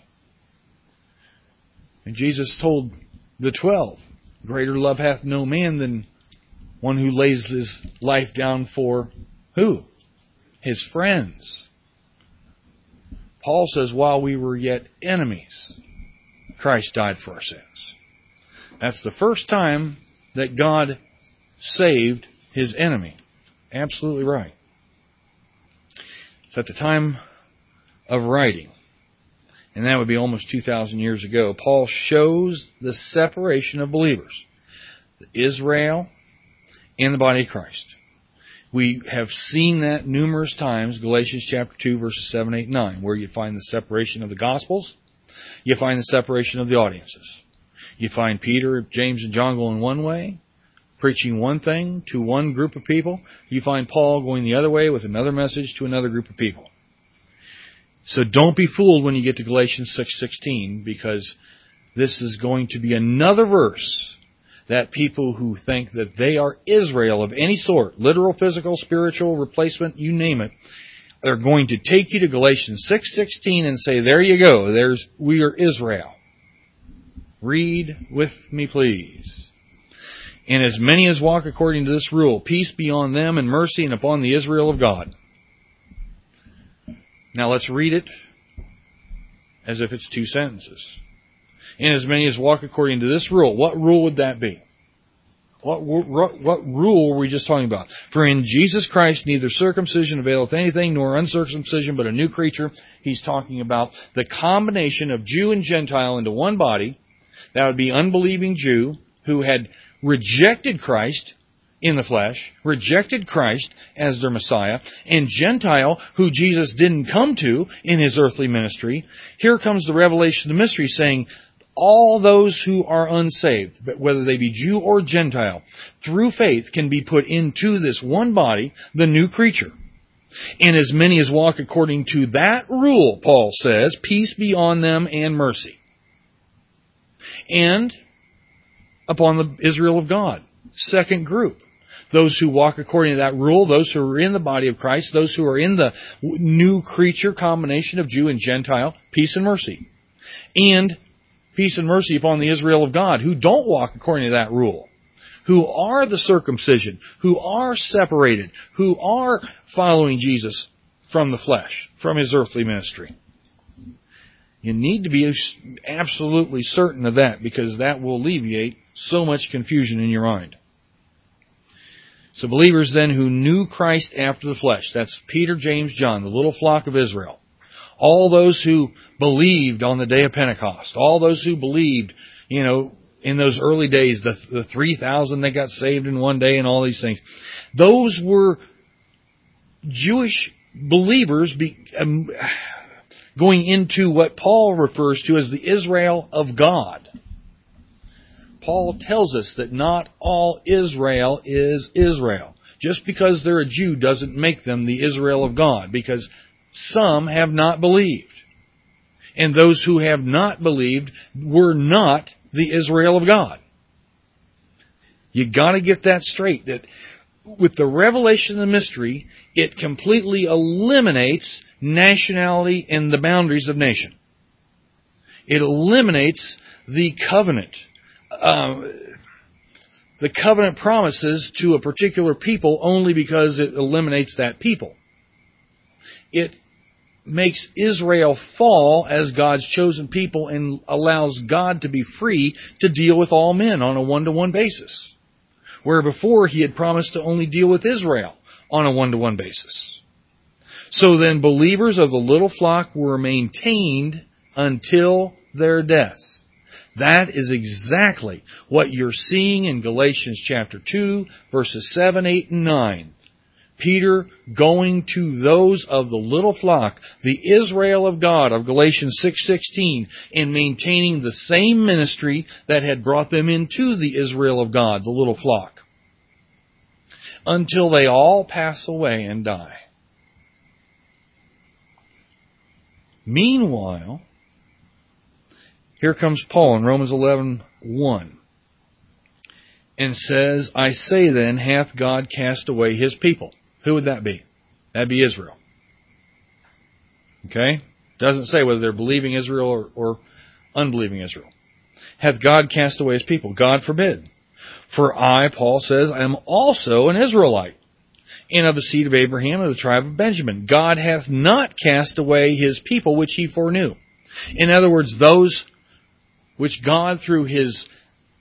And Jesus told the 12, greater love hath no man than one who lays his life down for who? His friends. Paul says, while we were yet enemies, Christ died for our sins. That's the first time that God saved his enemy. Absolutely right. So at the time of writing, and that would be almost 2,000 years ago, Paul shows the separation of believers, Israel and the body of Christ. We have seen that numerous times, Galatians chapter 2, verses 7, 8, 9, where you find the separation of the Gospels, you find the separation of the audiences. You find Peter, James, and John going one way, preaching one thing to one group of people. You find Paul going the other way with another message to another group of people. So don't be fooled when you get to Galatians 6:16, because this is going to be another verse that people who think that they are Israel of any sort, literal, physical, spiritual, replacement, you name it, they're going to take you to Galatians 6:16 and say, there you go, we are Israel. Read with me, please. And as many as walk according to this rule, peace be on them and mercy and upon the Israel of God. Now let's read it as if it's two sentences. And as many as walk according to this rule. What rule would that be? What rule were we just talking about? For in Jesus Christ neither circumcision availeth anything, nor uncircumcision, but a new creature. He's talking about the combination of Jew and Gentile into one body. That would be unbelieving Jew who had rejected Christ in the flesh, rejected Christ as their Messiah, and Gentile who Jesus didn't come to in His earthly ministry. Here comes the revelation of the mystery saying, all those who are unsaved, whether they be Jew or Gentile, through faith can be put into this one body, the new creature. And as many as walk according to that rule, Paul says, peace be on them and mercy. And upon the Israel of God. Second group. Those who walk according to that rule, those who are in the body of Christ, those who are in the new creature combination of Jew and Gentile, peace and mercy. And peace and mercy upon the Israel of God, who don't walk according to that rule, who are the circumcision, who are separated, who are following Jesus from the flesh, from His earthly ministry. You need to be absolutely certain of that, because that will alleviate so much confusion in your mind. So believers then who knew Christ after the flesh, that's Peter, James, John, the little flock of Israel. All those who believed on the day of Pentecost, all those who believed, in those early days, the 3,000 that got saved in one day and all these things. Those were Jewish believers going into what Paul refers to as the Israel of God. Paul tells us that not all Israel is Israel. Just because they're a Jew doesn't make them the Israel of God, because some have not believed. And those who have not believed were not the Israel of God. You gotta get that straight, that with the revelation of the mystery, it completely eliminates nationality and the boundaries of nation. It eliminates the covenant. The covenant promises to a particular people only because it eliminates that people. It makes Israel fall as God's chosen people and allows God to be free to deal with all men on a one-to-one basis. Where before He had promised to only deal with Israel on a one-to-one basis. So then believers of the little flock were maintained until their deaths. That is exactly what you're seeing in Galatians chapter 2, verses 7, 8, and 9. Peter going to those of the little flock, the Israel of God of Galatians 6:16, and maintaining the same ministry that had brought them into the Israel of God, the little flock, until they all pass away and die. Meanwhile, here comes Paul in Romans 11:1 and says, I say then, hath God cast away His people? Who would that be? That'd be Israel. Okay? Doesn't say whether they're believing Israel or unbelieving Israel. Hath God cast away His people? God forbid. For I, Paul says, I am also an Israelite, and of the seed of Abraham, of the tribe of Benjamin. God hath not cast away His people which He foreknew. In other words, those which God through His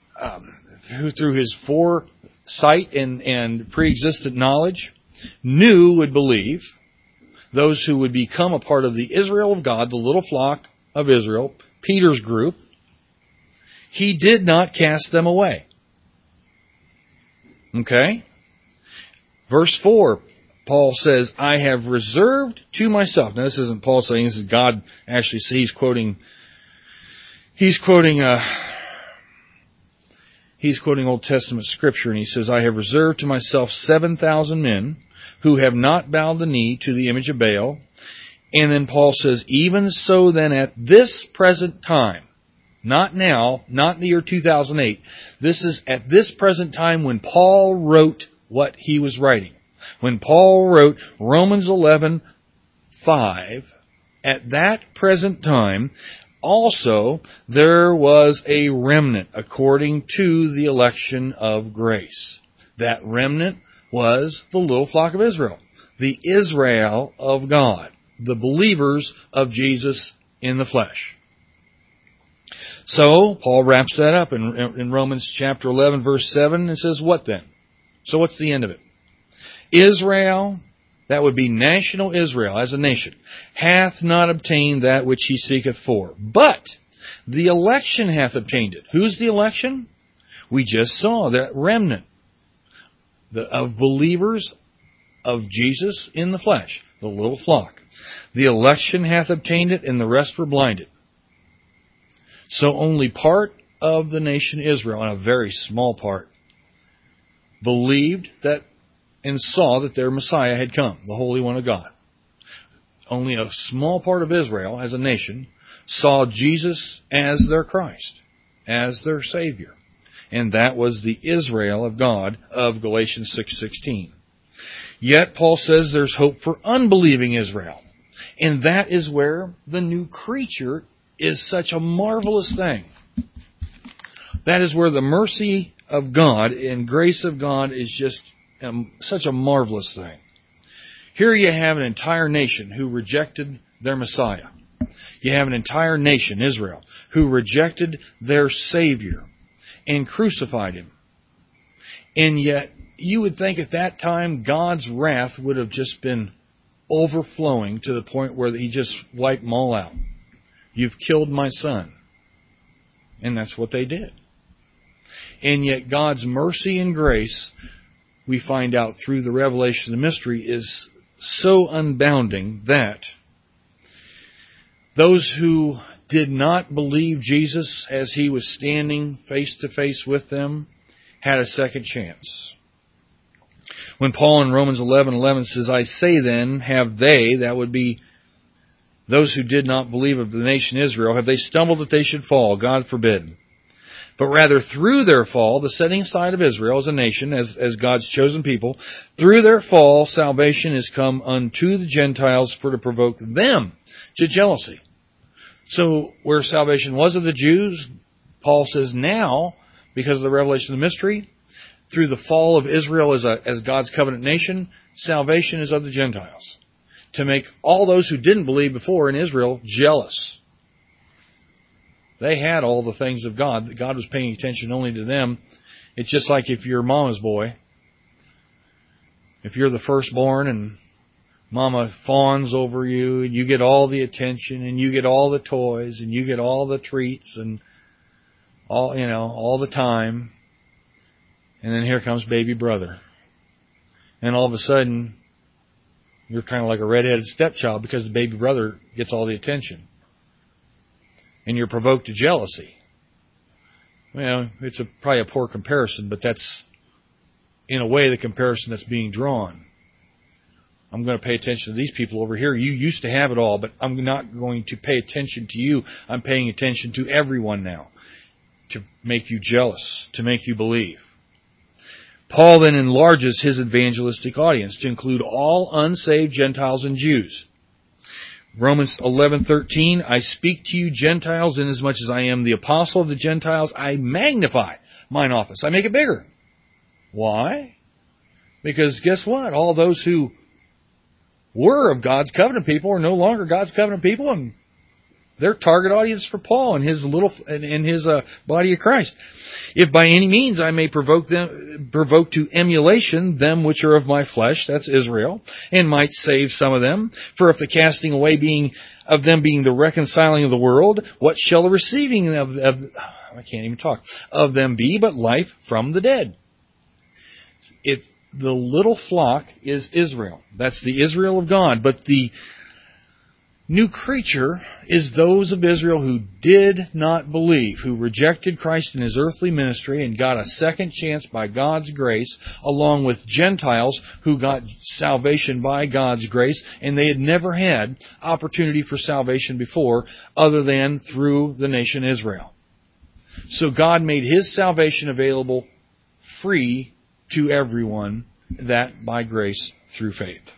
foresight and pre-existent knowledge knew would believe, those who would become a part of the Israel of God, the little flock of Israel, Peter's group, He did not cast them away. Okay? Verse 4, Paul says, I have reserved to myself. Now this isn't Paul saying, this is God actually. He's quoting he's quoting Old Testament scripture, and he says, I have reserved to myself 7,000 men who have not bowed the knee to the image of Baal. And then Paul says, even so then at this present time, not now, not in the year 2008, this is at this present time when Paul wrote what he was writing. When Paul wrote Romans 11:5, at that present time, also there was a remnant according to the election of grace. That remnant was the little flock of Israel, the Israel of God, the believers of Jesus in the flesh. So, Paul wraps that up in Romans chapter 11, verse 7, and says, what then? So what's the end of it? Israel, that would be national Israel as a nation, hath not obtained that which he seeketh for. But the election hath obtained it. Who's the election? We just saw that remnant of believers of Jesus in the flesh, the little flock. The election hath obtained it, and the rest were blinded. So only part of the nation Israel, and a very small part, believed that and saw that their Messiah had come, the Holy One of God. Only a small part of Israel as a nation saw Jesus as their Christ, as their Savior. And that was the Israel of God of Galatians 6:16. Yet Paul says there's hope for unbelieving Israel. And that is where the new creature is such a marvelous thing. That is where the mercy of God and grace of God is just such a marvelous thing. Here you have an entire nation who rejected their Messiah. You have an entire nation, Israel, who rejected their Savior and crucified him. And yet, you would think at that time God's wrath would have just been overflowing to the point where he just wiped them all out. You've killed my son. And that's what they did. And yet God's mercy and grace, we find out through the revelation of the mystery, is so unbounding that those who did not believe Jesus as he was standing face to face with them had a second chance. When Paul in Romans 11:11 says, I say then, have they, that would be those who did not believe of the nation Israel, have they stumbled that they should fall? God forbid. But rather through their fall, the setting aside of Israel as a nation, as God's chosen people, through their fall, salvation is come unto the Gentiles for to provoke them to jealousy. So where salvation was of the Jews, Paul says now, because of the revelation of the mystery, through the fall of Israel as God's covenant nation, salvation is of the Gentiles. To make all those who didn't believe before in Israel jealous. They had all the things of God. God was paying attention only to them. It's just like if you're mama's boy. If you're the firstborn and mama fawns over you and you get all the attention and you get all the toys and you get all the treats and all the time. And then here comes baby brother. And all of a sudden, you're kind of like a redheaded stepchild because the baby brother gets all the attention. And you're provoked to jealousy. Well, it's probably a poor comparison, but that's, in a way, the comparison that's being drawn. I'm going to pay attention to these people over here. You used to have it all, but I'm not going to pay attention to you. I'm paying attention to everyone now to make you jealous, to make you believe. Paul then enlarges his evangelistic audience to include all unsaved Gentiles and Jews. Romans 11:13, I speak to you Gentiles, inasmuch as I am the apostle of the Gentiles, I magnify mine office. I make it bigger. Why? Because guess what? All those who were of God's covenant people are no longer God's covenant people, and they're target audience for Paul and his body of Christ. If by any means I may provoke to emulation them which are of my flesh, that's Israel, and might save some of them. For if the casting away of them being the reconciling of the world, what shall the receiving of them be but life from the dead? The little flock is Israel. That's the Israel of God. But the new creature is those of Israel who did not believe, who rejected Christ in His earthly ministry and got a second chance by God's grace, along with Gentiles who got salvation by God's grace, and they had never had opportunity for salvation before other than through the nation Israel. So God made His salvation available free to everyone, that by grace through faith.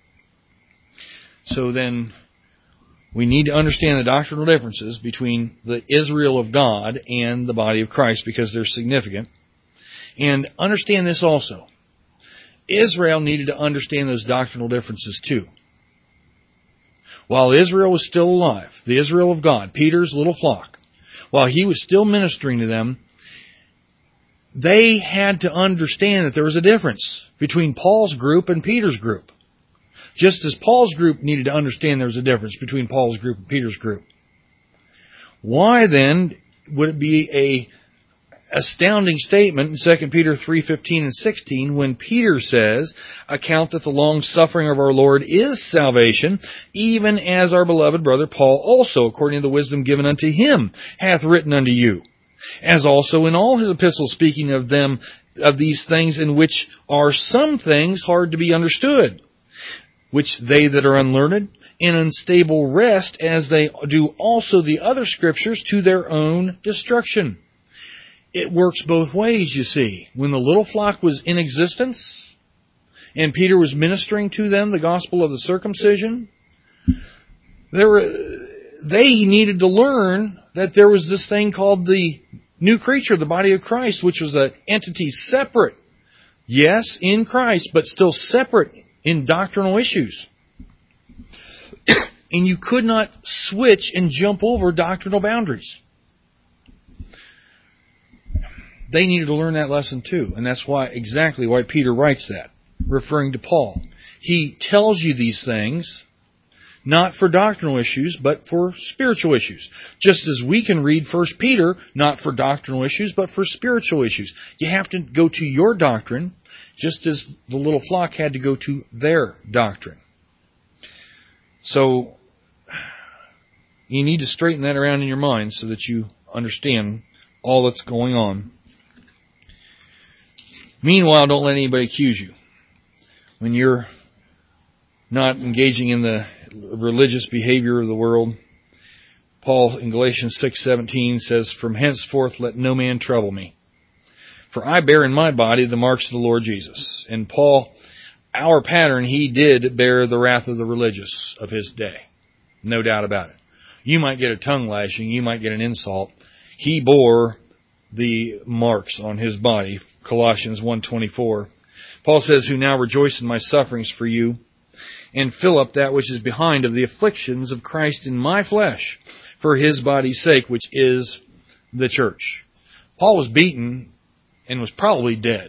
So then, we need to understand the doctrinal differences between the Israel of God and the body of Christ because they're significant. And understand this also. Israel needed to understand those doctrinal differences too. While Israel was still alive, the Israel of God, Peter's little flock, while he was still ministering to them, they had to understand that there was a difference between Paul's group and Peter's group. Just as Paul's group needed to understand there was a difference between Paul's group and Peter's group. Why then would it be a astounding statement in 2 Peter 3:15 and 16 when Peter says, "Account that the long suffering of our Lord is salvation, even as our beloved brother Paul also, according to the wisdom given unto him, hath written unto you, as also in all his epistles speaking of them, of these things in which are some things hard to be understood, which they that are unlearned and unstable wrest, as they do also the other scriptures, to their own destruction." It works both ways, you see. When the little flock was in existence, and Peter was ministering to them the gospel of the circumcision, they needed to learn that there was this thing called the new creature, the body of Christ, which was an entity separate, yes, in Christ, but still separate in doctrinal issues. And you could not switch and jump over doctrinal boundaries. They needed to learn that lesson too. And that's exactly why Peter writes that, referring to Paul. He tells you these things, not for doctrinal issues, but for spiritual issues. Just as we can read 1 Peter, not for doctrinal issues, but for spiritual issues. You have to go to your doctrine, just as the little flock had to go to their doctrine. So, you need to straighten that around in your mind so that you understand all that's going on. Meanwhile, don't let anybody accuse you. When you're not engaging in the religious behavior of the world, Paul in Galatians 6:17 says, "From henceforth let no man trouble me. For I bear in my body the marks of the Lord Jesus." And Paul, our pattern, he did bear the wrath of the religious of his day. No doubt about it. You might get a tongue lashing, you might get an insult. He bore the marks on his body. Colossians 1:24. Paul says, "Who now rejoice in my sufferings for you, and fill up that which is behind of the afflictions of Christ in my flesh, for his body's sake, which is the church." Paul was beaten and was probably dead.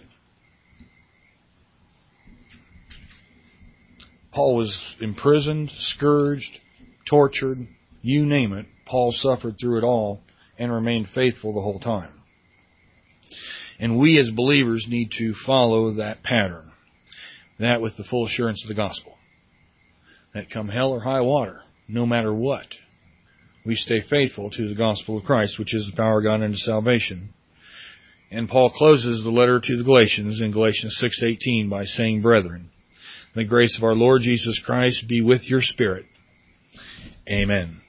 Paul was imprisoned, scourged, tortured, you name it. Paul suffered through it all and remained faithful the whole time. And we as believers need to follow that pattern. That with the full assurance of the gospel. That come hell or high water, no matter what, we stay faithful to the gospel of Christ, which is the power of God unto salvation. And Paul closes the letter to the Galatians in Galatians 6:18 by saying, "Brethren, the grace of our Lord Jesus Christ be with your spirit. Amen."